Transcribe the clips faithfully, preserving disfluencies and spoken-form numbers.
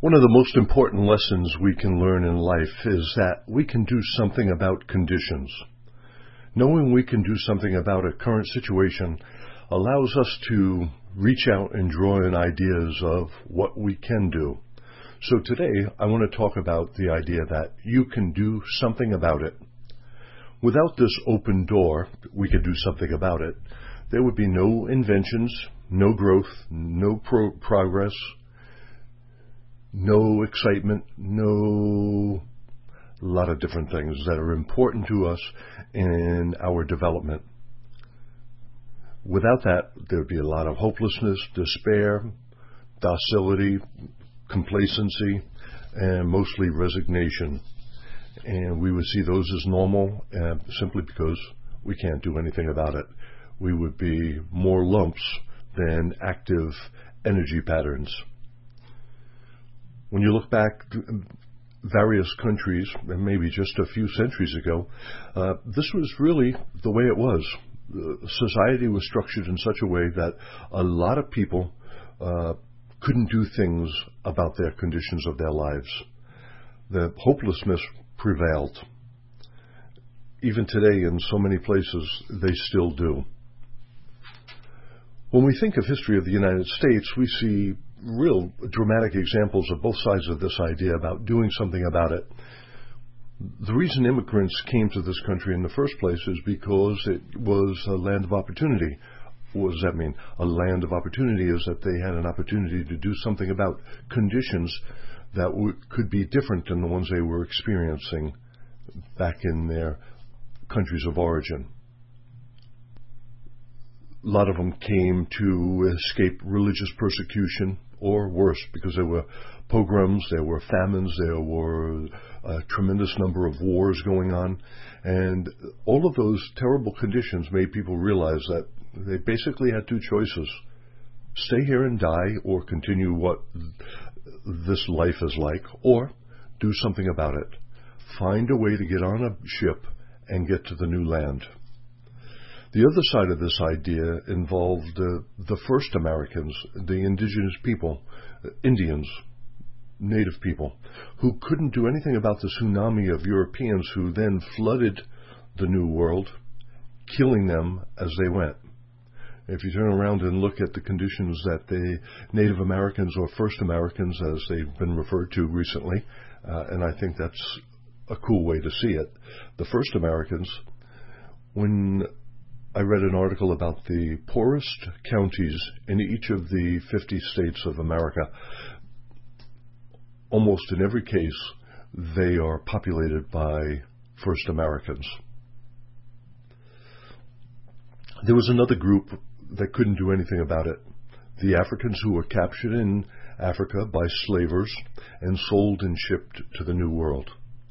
One of the most important lessons we can learn in life is that we can do something about conditions. Knowing we can do something about a current situation allows us to reach out and draw in ideas of what we can do. So today, I want to talk about the idea that you can do something about it. Without this open door, we could do something about it, there would be no inventions, no growth, no pro- progress, no excitement, no a lot of different things that are important to us in our development. Without that, there would be a lot of hopelessness, despair, docility, complacency, and mostly resignation. And we would see those as normal uh, simply because we can't do anything about it. We would be more lumps than active energy patterns. When you look back to various countries, and maybe just a few centuries ago, uh, this was really the way it was. Uh, society was structured in such a way that a lot of people uh, couldn't do things about their conditions of their lives. The hopelessness prevailed. Even today, in so many places, they still do. When we think of history of the United States, we see real dramatic examples of both sides of this idea about doing something about it. The reason immigrants came to this country in the first place is because it was a land of opportunity. What does that mean? A land of opportunity is that they had an opportunity to do something about conditions that w- could be different than the ones they were experiencing back in their countries of origin. A lot of them came to escape religious persecution, or worse, because there were pogroms, there were famines, there were a tremendous number of wars going on. And all of those terrible conditions made people realize that they basically had two choices. Stay here and die, or continue what this life is like, or do something about it. Find a way to get on a ship and get to the new land. The other side of this idea involved uh, the first Americans, the indigenous people, uh, Indians, native people, who couldn't do anything about the tsunami of Europeans who then flooded the New World, killing them as they went. If you turn around and look at the conditions that the Native Americans, or First Americans as they've been referred to recently, uh, and I think that's a cool way to see it, the First Americans, when I read an article about the poorest counties in each of the fifty states of America. Almost in every case, they are populated by First Americans. There was another group that couldn't do anything about it. The Africans who were captured in Africa by slavers and sold and shipped to the New World.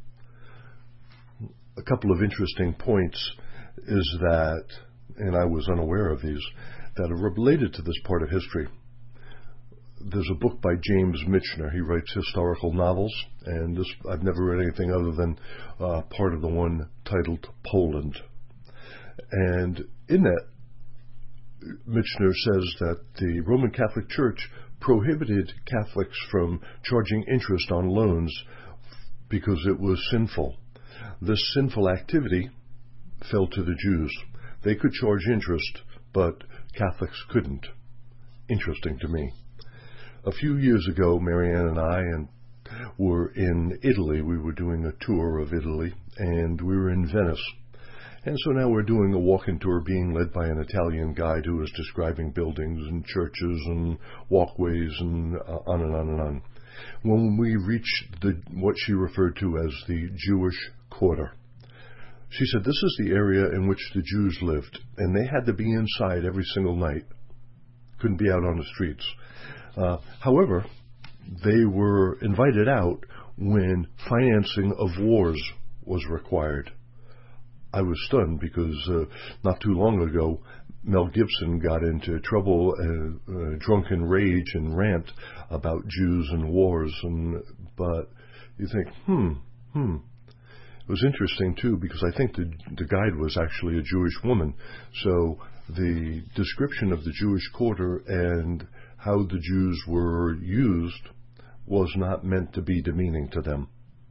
A couple of interesting points is that, and I was unaware of these, that are related to this part of history. There's a book by James Michener. He writes historical novels, and this I've never read anything other than uh, part of the one titled Poland. And in that, Michener says that the Roman Catholic Church prohibited Catholics from charging interest on loans because it was sinful. This sinful activity fell to the Jews. They could charge interest, but Catholics couldn't. Interesting to me. A few years ago, Marianne and I and were in Italy. We were doing a tour of Italy, and we were in Venice. And so now we're doing a walking tour being led by an Italian guide who is describing buildings and churches and walkways and uh, on and on and on. When we reached the what she referred to as the Jewish Quarter, she said this is the area in which the Jews lived, and they had to be inside every single night. Couldn't be out on the streets. Uh, however, they were invited out when financing of wars was required. I was stunned because uh, not too long ago, Mel Gibson got into trouble, uh, uh, drunken rage and rant about Jews and wars. And but you think, hmm, hmm. It was interesting, too, because I think the, the guide was actually a Jewish woman. So the description of the Jewish quarter and how the Jews were used was not meant to be demeaning to them.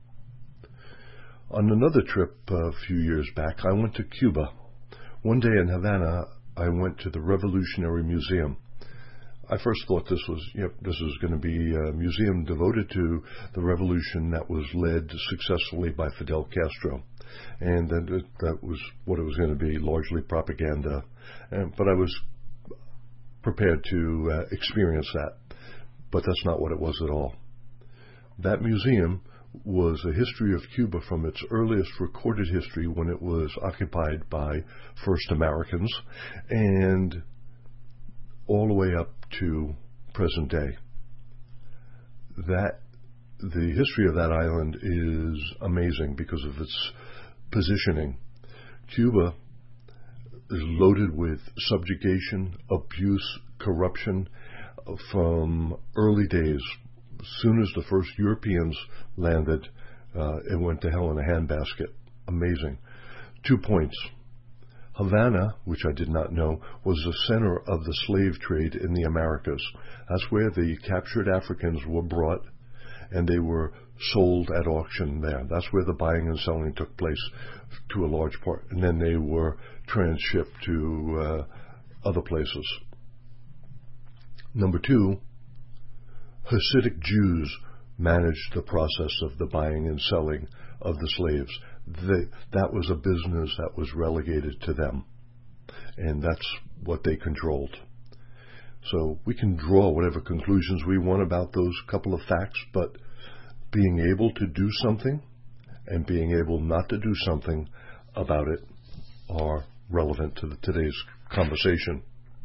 On another trip a few years back, I went to Cuba. One day in Havana, I went to the Revolutionary Museum. I first thought this was, yep, this was going to be a museum devoted to the revolution that was led successfully by Fidel Castro. And that, that was what it was going to be, largely propaganda. And, but I was prepared to uh, experience that. But that's not what it was at all. That museum was a history of Cuba from its earliest recorded history when it was occupied by first Americans and all the way up to present day. That the history of that island is amazing because of its positioning. Cuba is loaded with subjugation, abuse, corruption from early days. As soon as the first Europeans landed, uh, it went to hell in a handbasket. Amazing. Two points. Havana, which I did not know, was the center of the slave trade in the Americas. That's where the captured Africans were brought, and they were sold at auction there. That's where the buying and selling took place to a large part. And then they were transshipped to uh, other places. Number two, Hasidic Jews managed the process of the buying and selling of the slaves. They, that was a business that was relegated to them, and that's what they controlled. So we can draw whatever conclusions we want about those couple of facts, but being able to do something and being able not to do something about it are relevant to the, today's conversation.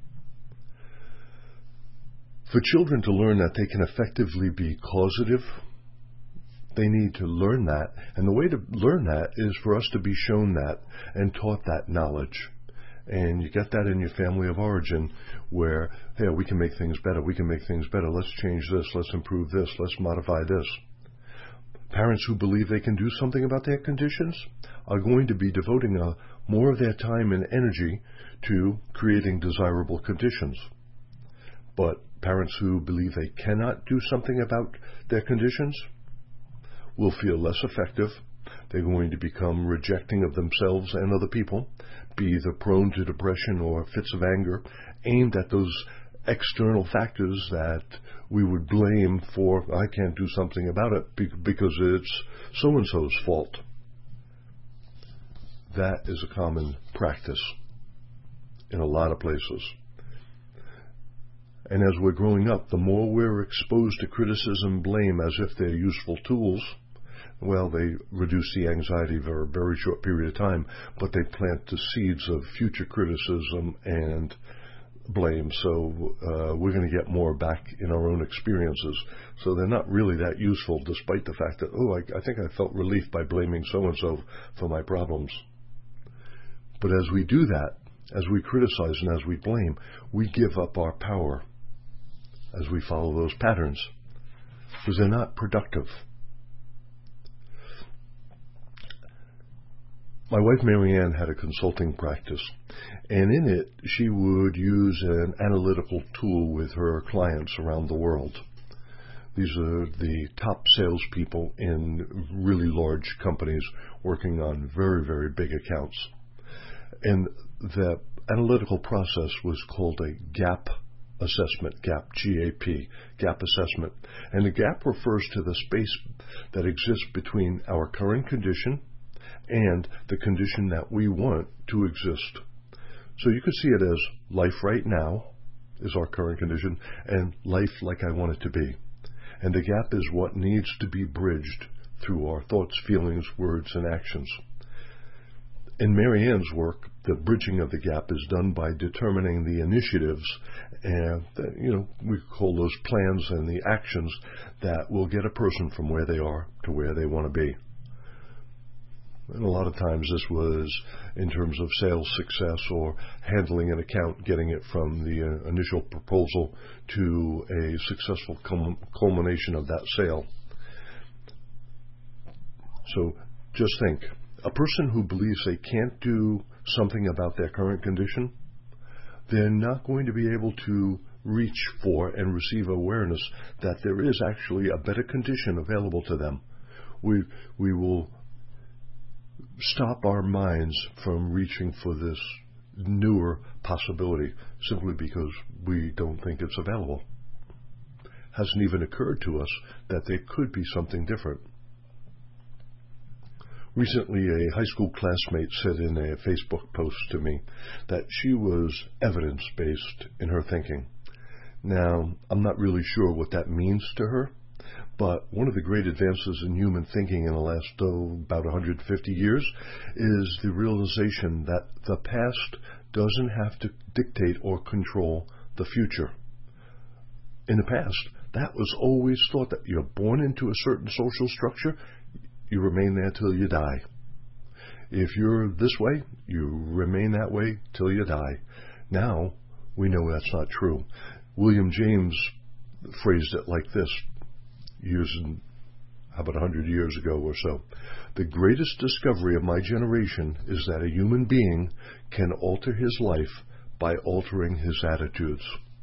For children to learn that they can effectively be causative, they need to learn that. And the way to learn that is for us to be shown that and taught that knowledge. And you get that in your family of origin where, hey, we can make things better. We can make things better. Let's change this. Let's improve this. Let's modify this. Parents who believe they can do something about their conditions are going to be devoting a, more of their time and energy to creating desirable conditions. But parents who believe they cannot do something about their conditions will feel less effective. They're going to become rejecting of themselves and other people, be either prone to depression or fits of anger aimed at those external factors that we would blame for, I can't do something about it because it's so-and-so's fault. That is a common practice in a lot of places. And as we're growing up, the more we're exposed to criticism, blame as if they're useful tools, well, they reduce the anxiety for a very short period of time, but they plant the seeds of future criticism and blame. So uh, we're going to get more back in our own experiences. So they're not really that useful, despite the fact that, oh, I, I think I felt relief by blaming so-and-so for my problems. But as we do that, as we criticize and as we blame, we give up our power as we follow those patterns, because they're not productive. My wife Marianne had a consulting practice, and in it she would use an analytical tool with her clients around the world. These are the top salespeople in really large companies working on very, very big accounts. And the analytical process was called a gap assessment, gap, G A P, gap assessment. And the gap refers to the space that exists between our current condition and the condition that we want to exist. So you could see it as life right now is our current condition and life like I want it to be. And the gap is what needs to be bridged through our thoughts, feelings, words, and actions. In Marianne's work, the bridging of the gap is done by determining the initiatives and, you know, we call those plans and the actions that will get a person from where they are to where they want to be. And a lot of times this was in terms of sales success or handling an account, getting it from the uh, initial proposal to a successful cum- culmination of that sale. So just think, a person who believes they can't do something about their current condition, they're not going to be able to reach for and receive awareness that there is actually a better condition available to them. We, we will stop our minds from reaching for this newer possibility simply because we don't think it's available. Hasn't even occurred to us that there could be something different. Recently, a high school classmate said in a Facebook post to me that she was evidence-based in her thinking. Now, I'm not really sure what that means to her, but one of the great advances in human thinking in the last, oh, about one hundred fifty years is the realization that the past doesn't have to dictate or control the future. In the past, that was always thought that you're born into a certain social structure, you remain there till you die. If you're this way, you remain that way till you die. Now, we know that's not true. William James phrased it like this, years in, how about one hundred years ago or so. The greatest discovery of my generation is that a human being can alter his life by altering his attitudes.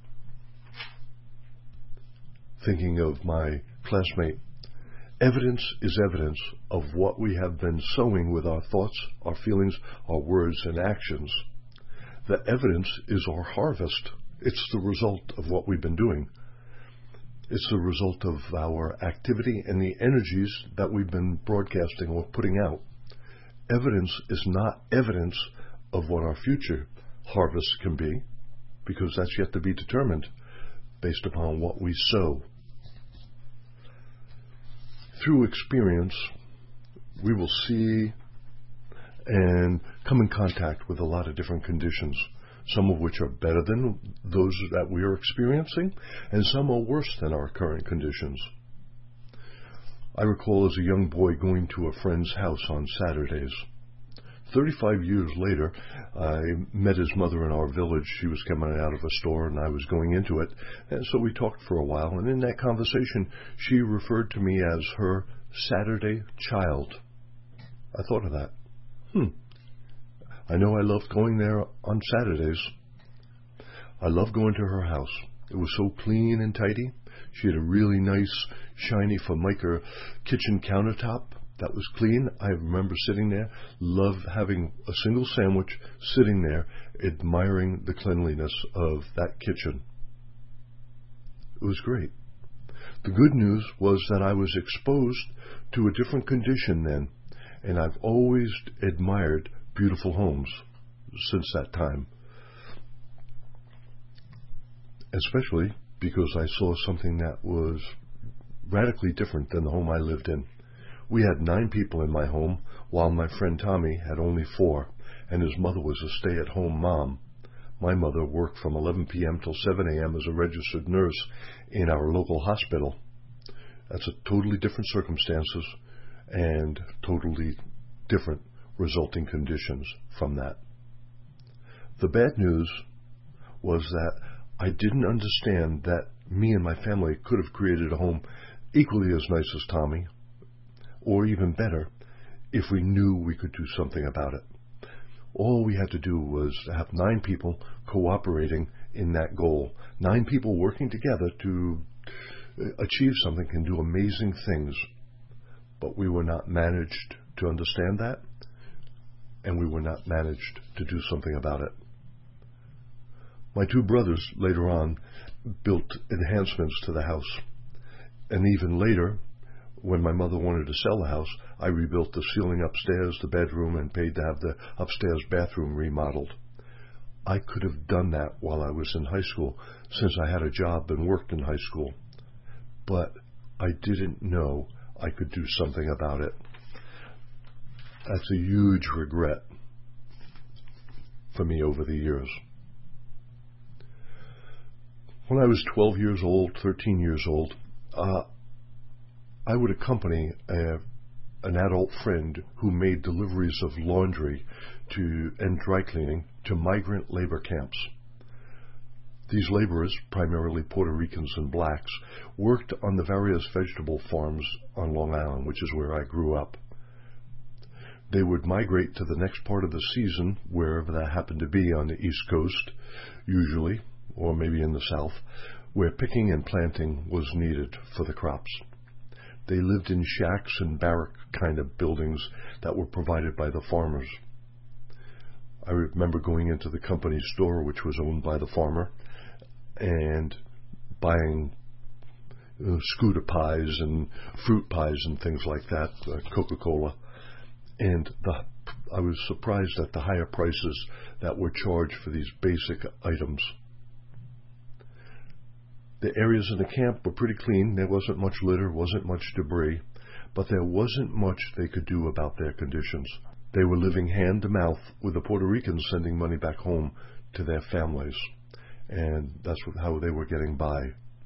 Thinking of my classmate, evidence is evidence of what we have been sowing with our thoughts, our feelings, our words, and actions. The evidence is our harvest. It's the result of what we've been doing. It's the result of our activity and the energies that we've been broadcasting or putting out. Evidence is not evidence of what our future harvest can be, because that's yet to be determined based upon what we sow. Through experience, we will see and come in contact with a lot of different conditions, some of which are better than those that we are experiencing, and some are worse than our current conditions. I recall as a young boy going to a friend's house on Saturdays. Thirty-five years later, I met his mother in our village. She was coming out of a store and I was going into it. And so we talked for a while. And in that conversation, she referred to me as her Saturday child. I thought of that. Hmm. I know I loved going there on Saturdays. I loved going to her house. It was so clean and tidy. She had a really nice, shiny Formica kitchen countertop that was clean. I remember sitting there, loved having a single sandwich, sitting there, admiring the cleanliness of that kitchen. It was great. The good news was that I was exposed to a different condition then, and I've always admired beautiful homes since that time. Especially because I saw something that was radically different than the home I lived in. We had nine people in my home, while my friend Tommy had only four, and his mother was a stay-at-home mom. My mother worked from eleven p.m. till seven a.m. as a registered nurse in our local hospital. That's a totally different circumstances and totally different resulting conditions from that. The bad news was that I didn't understand that me and my family could have created a home equally as nice as Tommy, or even better, if we knew we could do something about it. All we had to do was have nine people cooperating in that goal, nine people working together to achieve something and do amazing things. But we were not managed to understand that, and we were not managed to do something about it. My two brothers later on built enhancements to the house, and even later, when my mother wanted to sell the house, I rebuilt the ceiling upstairs, the bedroom, and paid to have the upstairs bathroom remodeled. I could have done that while I was in high school, since I had a job and worked in high school. But I didn't know I could do something about it. That's a huge regret for me over the years. When I was twelve years old, thirteen years old, uh, I would accompany a, an adult friend who made deliveries of laundry to and dry cleaning to migrant labor camps. These laborers, primarily Puerto Ricans and blacks, worked on the various vegetable farms on Long Island, which is where I grew up. They would migrate to the next part of the season, wherever that happened to be on the East Coast, usually, or maybe in the south, where picking and planting was needed for the crops. They lived in shacks and barrack kind of buildings that were provided by the farmers. I remember going into the company store, which was owned by the farmer, and buying uh, scooter pies and fruit pies and things like that, uh, Coca-Cola. And the, I was surprised at the higher prices that were charged for these basic items. The areas in the camp were pretty clean. There wasn't much litter, wasn't much debris, but there wasn't much they could do about their conditions. They were living hand to mouth with the Puerto Ricans sending money back home to their families, and that's how they were getting by.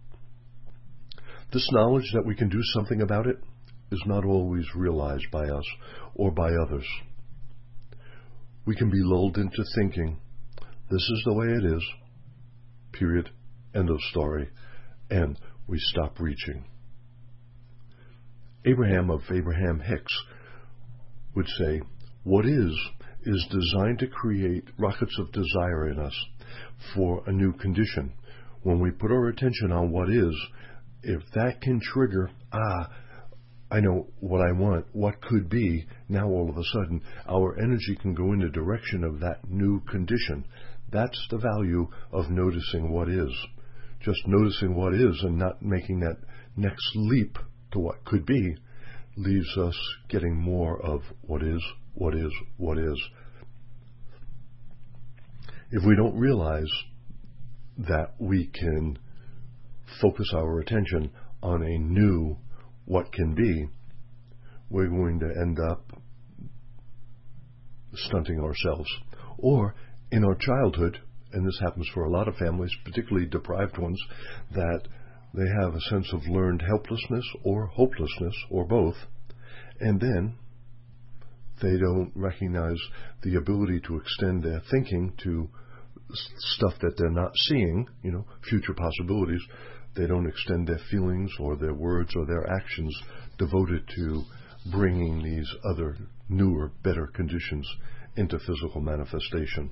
This knowledge that we can do something about it is not always realized by us or by others. We can be lulled into thinking, this is the way it is, period, end of story, and we stop reaching. Abraham of Abraham Hicks would say, what is, is designed to create rockets of desire in us for a new condition. When we put our attention on what is, if that can trigger, ah, I know what I want, what could be, now all of a sudden, our energy can go in the direction of that new condition. That's the value of noticing what is. Just noticing what is and not making that next leap to what could be leaves us getting more of what is, what is, what is. If we don't realize that we can focus our attention on a new what can be, we're going to end up stunting ourselves. Or in our childhood, and this happens for a lot of families, particularly deprived ones, that they have a sense of learned helplessness or hopelessness or both, and then they don't recognize the ability to extend their thinking to stuff that they're not seeing, you know, future possibilities. They don't extend their feelings or their words or their actions devoted to bringing these other newer, better conditions into physical manifestation.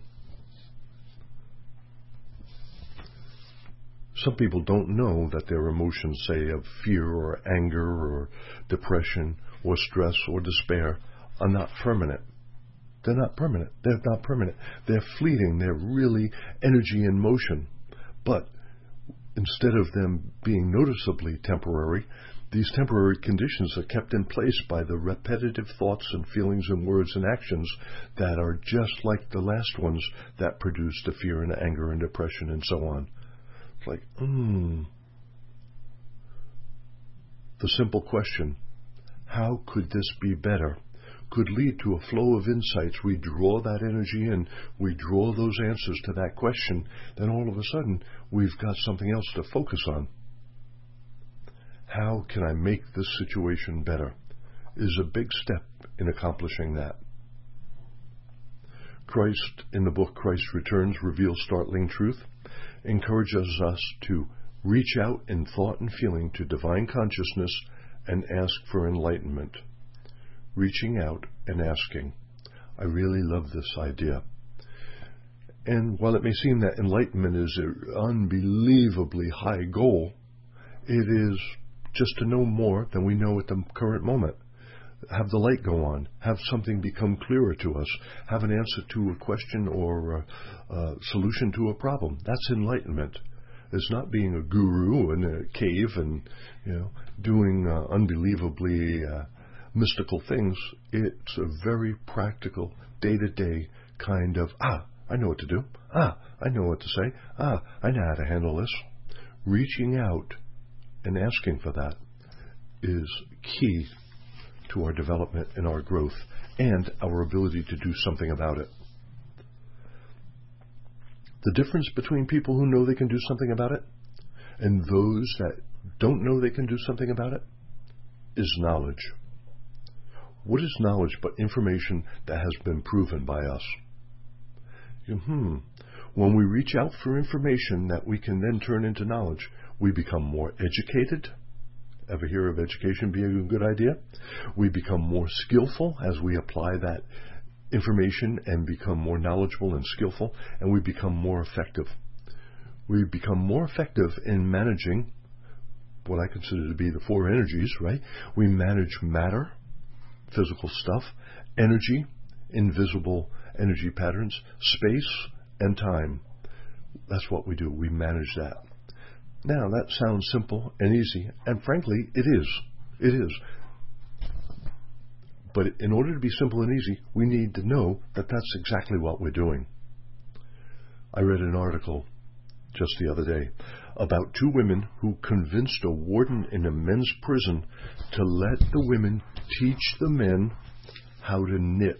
Some people don't know that their emotions, say, of fear or anger or depression or stress or despair, are not permanent. They're not permanent. They're not permanent. They're fleeting. They're really energy in motion. But instead of them being noticeably temporary, these temporary conditions are kept in place by the repetitive thoughts and feelings and words and actions that are just like the last ones that produced the fear and anger and depression and so on. It's like, hmm. The simple question, how could this be better, could lead to a flow of insights. We draw that energy in, we draw those answers to that question, then all of a sudden we've got something else to focus on. How can I make this situation better is a big step in accomplishing that. Christ, in the book Christ Returns, reveals startling truth, encourages us to reach out in thought and feeling to divine consciousness and ask for enlightenment. Reaching out and asking. I really love this idea. And while it may seem that enlightenment is an unbelievably high goal, it is just to know more than we know at the current moment. Have the light go on. Have something become clearer to us. Have an answer to a question or a, a solution to a problem. That's enlightenment. It's not being a guru in a cave and, you know, doing uh, unbelievably uh, mystical things. It's a very practical, day-to-day kind of, ah, I know what to do. Ah, I know what to say. Ah, I know how to handle this. Reaching out and asking for that is key to our development and our growth and our ability to do something about it. The difference between people who know they can do something about it and those that don't know they can do something about it is knowledge. What is knowledge but information that has been proven by us? Hmm. When we reach out for information that we can then turn into knowledge, we become more educated. Ever hear of education being a good idea? We become more skillful as we apply that information and become more knowledgeable and skillful, and we become more effective. We become more effective in managing what I consider to be the four energies, right? We manage matter, physical stuff, energy, invisible energy patterns, space, and time. That's what we do. We manage that. Now, that sounds simple and easy, and frankly, it is. It is. But in order to be simple and easy, we need to know that that's exactly what we're doing. I read an article just the other day about two women who convinced a warden in a men's prison to let the women teach the men how to knit.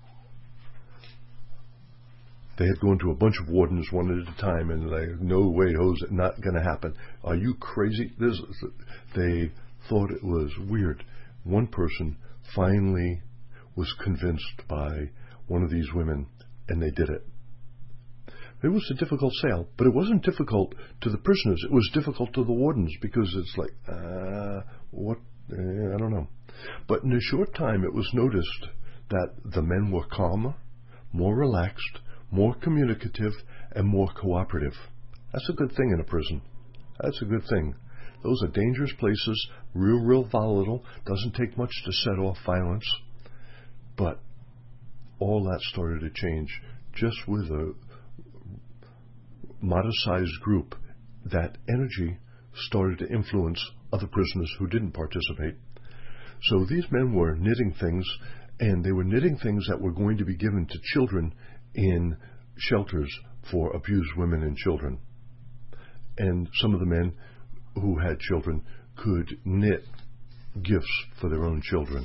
They had gone to a bunch of wardens one at a time, and like, no way, Jose, not going to happen. Are you crazy? This, they thought it was weird. One person finally was convinced by one of these women, and they did it. It was a difficult sale, but it wasn't difficult to the prisoners. It was difficult to the wardens because it's like, uh, what? Uh, I don't know. But in a short time, it was noticed that the men were calmer, more relaxed, more communicative, and more cooperative. That's a good thing in a prison. That's a good thing. Those are dangerous places, real, real volatile. Doesn't take much to set off violence. But all that started to change just with a modest-sized group. That energy started to influence other prisoners who didn't participate. So these men were knitting things, and they were knitting things that were going to be given to children in shelters for abused women and children. And some of the men who had children could knit gifts for their own children.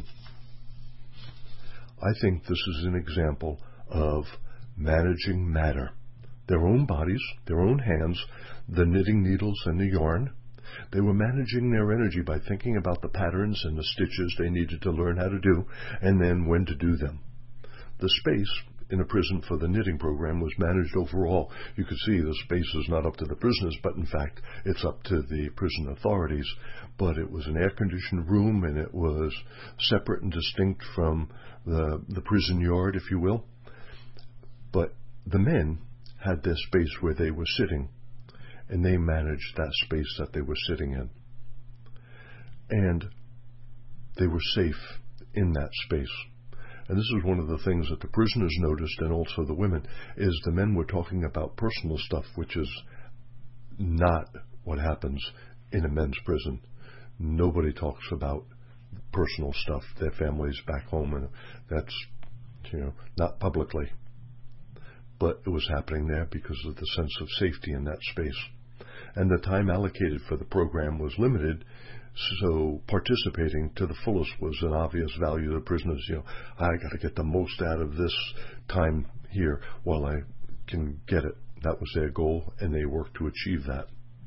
I think this is an example of managing matter. Their own bodies, their own hands, the knitting needles and the yarn. They were managing their energy by thinking about the patterns and the stitches they needed to learn how to do, and then when to do them. The space in a prison for the knitting program was managed overall. You could see the space is not up to the prisoners, but in fact it's up to the prison authorities. But it was an air-conditioned room, and it was separate and distinct from the, the prison yard, if you will. But the men had their space where they were sitting, and they managed that space that they were sitting in. And they were safe in that space. And this is one of the things that the prisoners noticed, and also the women, is the men were talking about personal stuff, which is not what happens in a men's prison. Nobody talks about personal stuff, their families back home, and that's, you know, not publicly. But it was happening there because of the sense of safety in that space. And the time allocated for the program was limited, so participating to the fullest was an obvious value to the prisoners. You know, I got to get the most out of this time here while I can get it. That was their goal, and they worked to achieve that.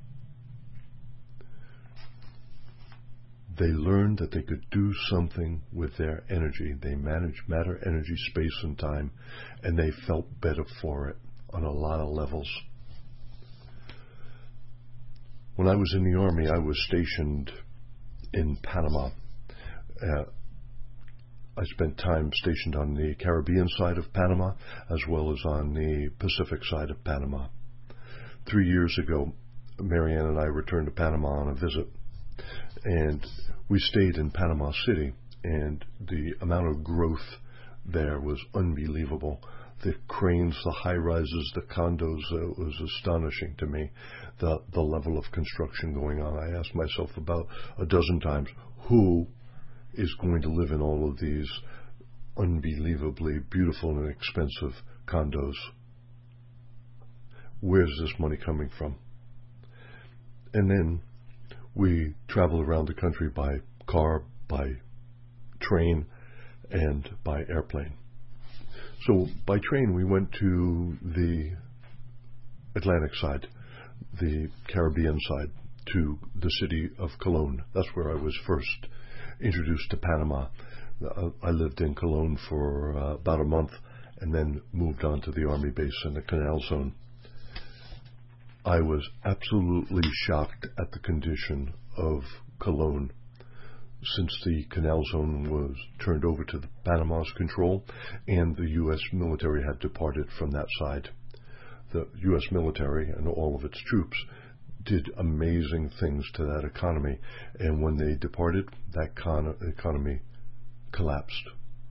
They learned that they could do something with their energy. They managed matter, energy, space, and time, and they felt better for it on a lot of levels. When I was in the Army, I was stationed in Panama. Uh, I spent time stationed on the Caribbean side of Panama as well as on the Pacific side of Panama. Three years ago, Marianne and I returned to Panama on a visit, and we stayed in Panama City, and the amount of growth there was unbelievable. The cranes, the high-rises, the condos, uh, it was astonishing to me, the, the level of construction going on. I asked myself about a dozen times, who is going to live in all of these unbelievably beautiful and expensive condos? Where's this money coming from? And then we traveled around the country by car, by train, and by airplane. So by train, we went to the Atlantic side, the Caribbean side, to the city of Colón. That's where I was first introduced to Panama. I lived in Colón for uh, about a month and then moved on to the Army base in the Canal Zone. I was absolutely shocked at the condition of Colón. Since the Canal Zone was turned over to the Panama's control and the U S military had departed from that side. the U S military and all of its troops did amazing things to that economy. And when they departed, that con- economy collapsed.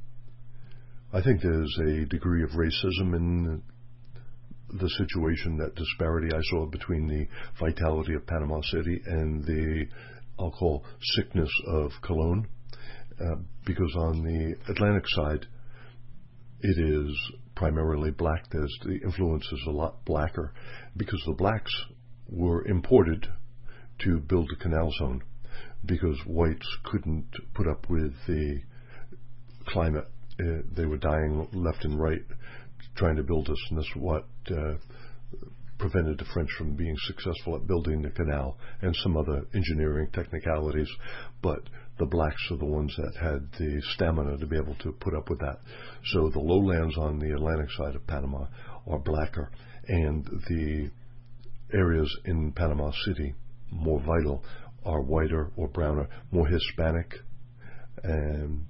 I think there's a degree of racism in the situation, that disparity I saw between the vitality of Panama City and the, I'll call, sickness of Colón. Uh, because on the Atlantic side, it is primarily black. There's, the influence is a lot blacker because the blacks were imported to build the canal zone because whites couldn't put up with the climate. Uh, they were dying left and right trying to build this, and that's what uh, prevented the French from being successful at building the canal and some other engineering technicalities. But the blacks are the ones that had the stamina to be able to put up with that. So the lowlands on the Atlantic side of Panama are blacker, and the areas in Panama City, more vital, are whiter or browner, more Hispanic, and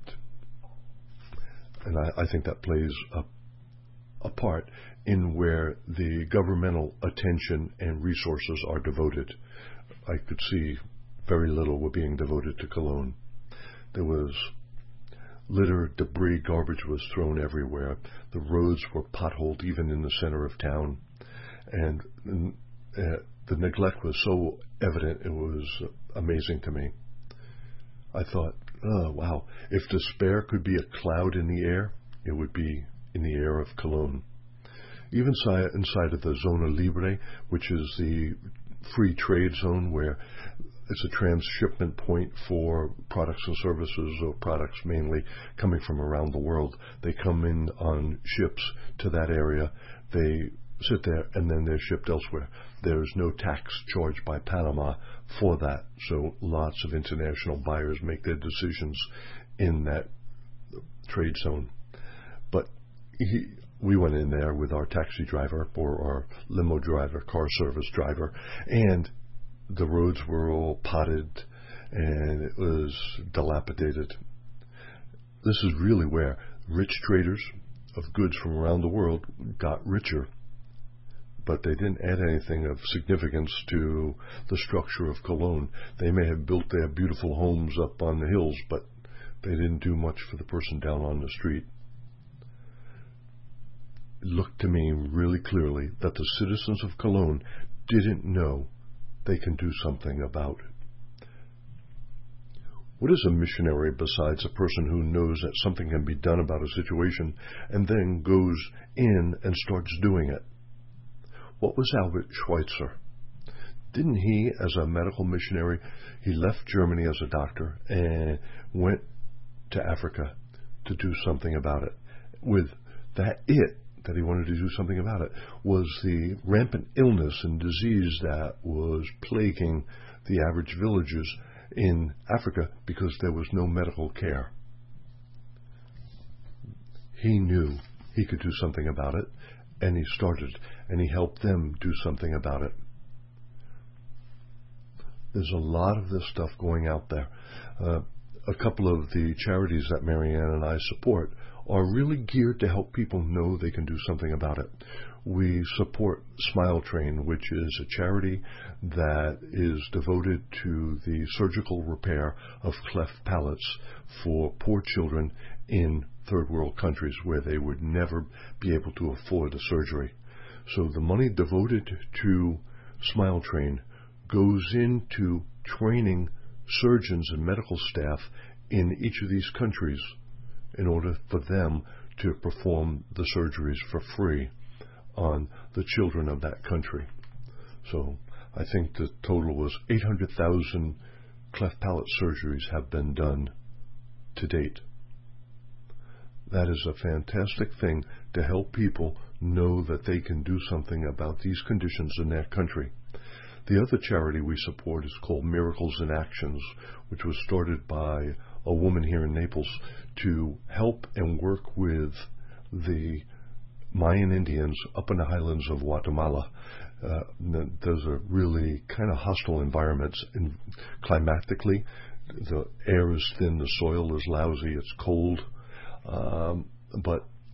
and I, I think that plays a, a part in where the governmental attention and resources are devoted. I could see very little were being devoted to Colón. There was litter, debris, garbage was thrown everywhere. The roads were potholed even in the center of town, and uh, the neglect was so evident it was amazing to me. I thought, oh wow, if despair could be a cloud in the air, it would be in the air of Colón. Even inside of the Zona Libre, which is the free trade zone where it's a transshipment point for products and services, or products mainly coming from around the world. They come in on ships to that area, they sit there, and then they're shipped elsewhere. There's no tax charged by Panama for that, so lots of international buyers make their decisions in that trade zone. But he, we went in there with our taxi driver or our limo driver, car service driver, and the roads were all potted and it was dilapidated. This is really where rich traders of goods from around the world got richer, but they didn't add anything of significance to the structure of Colón. They may have built their beautiful homes up on the hills, but they didn't do much for the person down on the street. It looked to me really clearly that the citizens of Colón didn't know they can do something about it. What is a missionary besides a person who knows that something can be done about a situation and then goes in and starts doing it? What was Albert Schweitzer? Didn't he, as a medical missionary, he left Germany as a doctor and went to Africa to do something about it? With that it, that he wanted to do something about it, was the rampant illness and disease that was plaguing the average villages in Africa because there was no medical care. He knew he could do something about it, and he started, and he helped them do something about it. There's a lot of this stuff going out there. Uh, a couple of the charities that Marianne and I support are really geared to help people know they can do something about it. We support Smile Train, which is a charity that is devoted to the surgical repair of cleft palates for poor children in third world countries where they would never be able to afford a surgery. So the money devoted to Smile Train goes into training surgeons and medical staff in each of these countries in order for them to perform the surgeries for free on the children of that country. So I think the total was eight hundred thousand cleft palate surgeries have been done to date. That is a fantastic thing to help people know that they can do something about these conditions in their country. The other charity we support is called Miracles in Actions, which was started by a woman here in Naples to help and work with the Mayan Indians up in the highlands of Guatemala. Uh, those are really kind of hostile environments. And climatically, the air is thin, the soil is lousy, it's cold. Um, but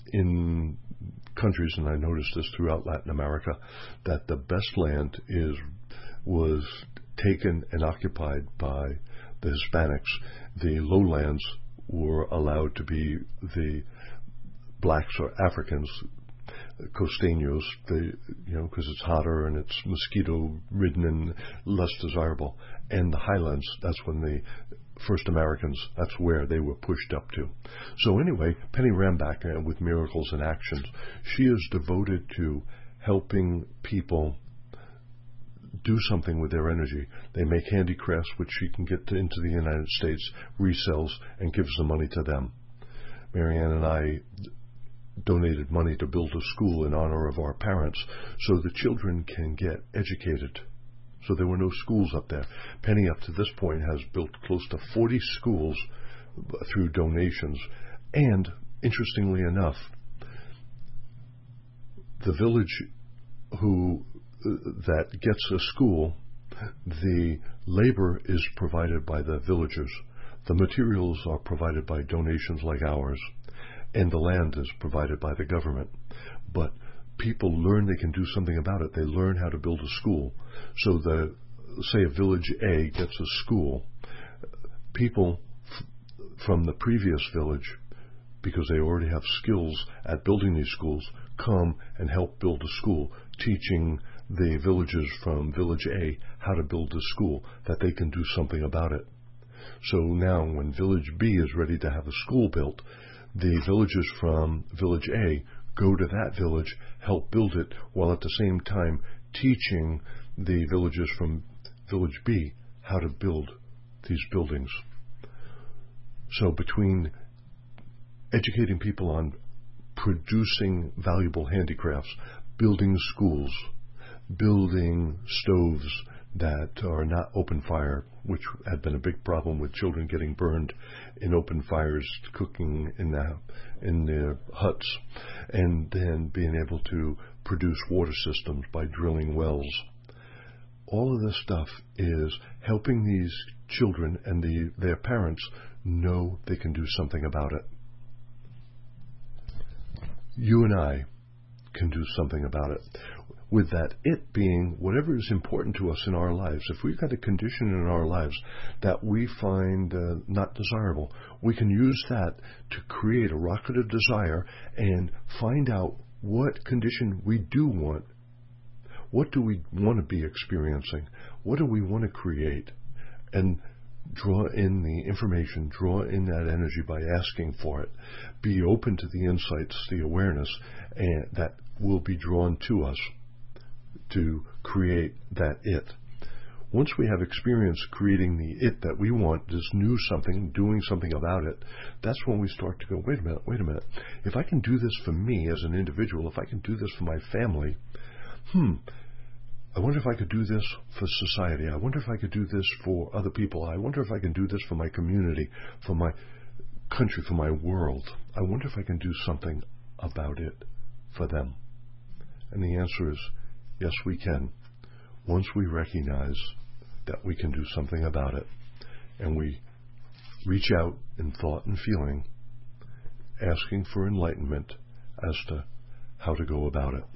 in countries, and I noticed this throughout Latin America, that the best land is was taken and occupied by the Hispanics. The lowlands were allowed to be the blacks or Africans, costeños, they, you know, because it's hotter and it's mosquito-ridden and less desirable. And the highlands, that's when the first Americans, that's where they were pushed up to. So anyway, Penny Ramback, uh, with Miracles in Actions, she is devoted to helping people do something with their energy. They make handicrafts, which she can get to, into the United States, resells, and gives the money to them. Marianne and I donated money to build a school in honor of our parents so the children can get educated. So there were no schools up there. Penny, up to this point, has built close to forty schools through donations. And, interestingly enough, the village who uh, that gets a school, the labor is provided by the villagers. The materials are provided by donations like ours. And the land is provided by the government. But people learn they can do something about it. They learn how to build a school. So the, say a village A gets a school, people f- from the previous village, because they already have skills at building these schools, come and help build a school, teaching the villagers from village A how to build a school, that they can do something about it. So now when village B is ready to have a school built, the villagers from village A go to that village, help build it, while at the same time teaching the villagers from village B how to build these buildings. So between educating people on producing valuable handicrafts, building schools, building stoves that are not open fire, which had been a big problem with children getting burned in open fires, cooking in the in their huts, and then being able to produce water systems by drilling wells. All of this stuff is helping these children and the, their parents know they can do something about it. You and I can do something about it. With that it being whatever is important to us in our lives. If we've got a condition in our lives that we find uh, not desirable, we can use that to create a rocket of desire and find out what condition we do want. What do we want to be experiencing? What do we want to create? And draw in the information, draw in that energy by asking for it. Be open to the insights, the awareness, and that will be drawn to us to create that it. Once we have experience creating the it that we want, this new something, doing something about it, that's when we start to go, wait a minute, wait a minute. If I can do this for me as an individual, if I can do this for my family, hmm, I wonder if I could do this for society. I wonder if I could do this for other people. I wonder if I can do this for my community, for my country, for my world. I wonder if I can do something about it for them. And the answer is, yes, we can. Once we recognize that we can do something about it, and we reach out in thought and feeling, asking for enlightenment as to how to go about it.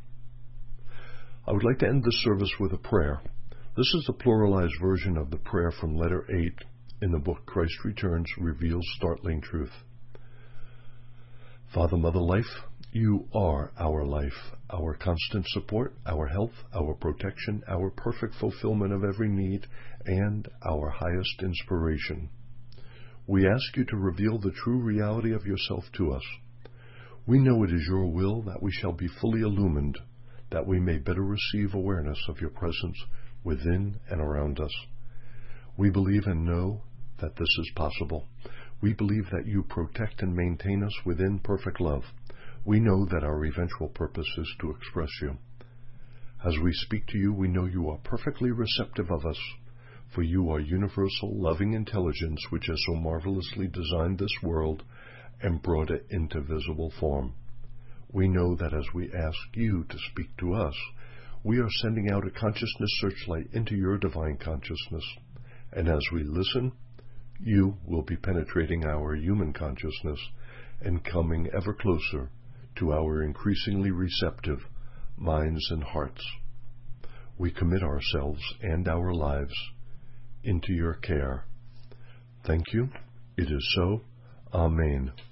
I would like to end this service with a prayer. This is the pluralized version of the prayer from letter eight in the book Christ Returns Reveals Startling Truth. Father, Mother, Life, you are our life, our constant support, our health, our protection, our perfect fulfillment of every need, and our highest inspiration. We ask you to reveal the true reality of yourself to us. We know it is your will that we shall be fully illumined, that we may better receive awareness of your presence within and around us. We believe and know that this is possible. We believe that you protect and maintain us within perfect love. We know that our eventual purpose is to express you. As we speak to you, we know you are perfectly receptive of us, for you are universal, loving intelligence which has so marvelously designed this world and brought it into visible form. We know that as we ask you to speak to us, we are sending out a consciousness searchlight into your divine consciousness. And as we listen, you will be penetrating our human consciousness and coming ever closer to our increasingly receptive minds and hearts. We commit ourselves and our lives into your care. Thank you. It is so. Amen.